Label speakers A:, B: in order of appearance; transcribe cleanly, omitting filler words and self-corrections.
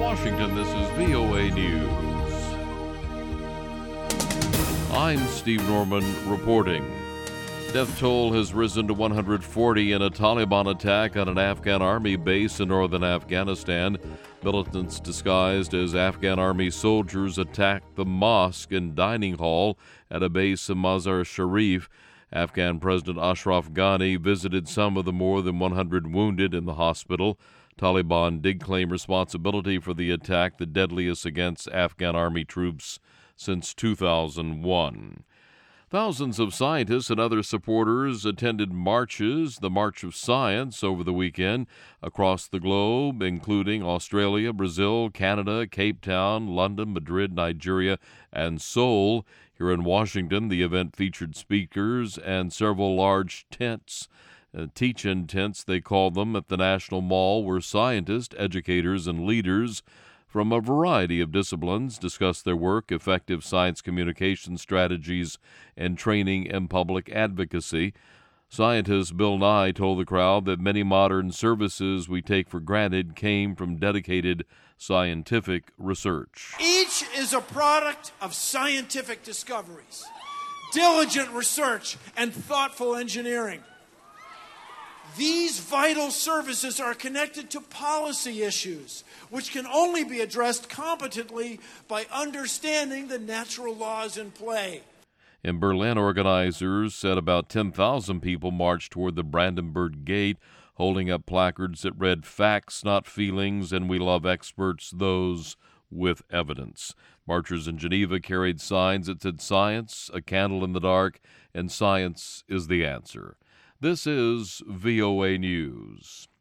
A: Washington, this is VOA News. I'm Steve Norman reporting. Death toll has risen to 140 in a Taliban attack on an Afghan army base in northern Afghanistan. Militants disguised as Afghan army soldiers attacked the mosque and dining hall at a base in Mazar-e-Sharif. Afghan President Ashraf Ghani visited some of the more than 100 wounded in the hospital. Taliban did claim responsibility for the attack, the deadliest against Afghan army troops since 2001. Thousands of scientists and other supporters attended marches, the March of Science, over the weekend across the globe, including Australia, Brazil, Canada, Cape Town, London, Madrid, Nigeria, and Seoul. Here in Washington, the event featured speakers and several large tents. Teach-in tents, they call them, at the National Mall, where scientists, educators, and leaders from a variety of disciplines discuss their work, effective science communication strategies, and training in public advocacy. Scientist Bill Nye told the crowd that many modern services we take for granted came from dedicated scientific research.
B: Each is a product of scientific discoveries, diligent research, and thoughtful engineering. These vital services are connected to policy issues, which can only be addressed competently by understanding the natural laws in play.
A: In Berlin, organizers said about 10,000 people marched toward the Brandenburg Gate, holding up placards that read, "Facts, not feelings, and we love experts, those with evidence." Marchers in Geneva carried signs that said, "Science, a candle in the dark, and science is the answer." This is VOA News.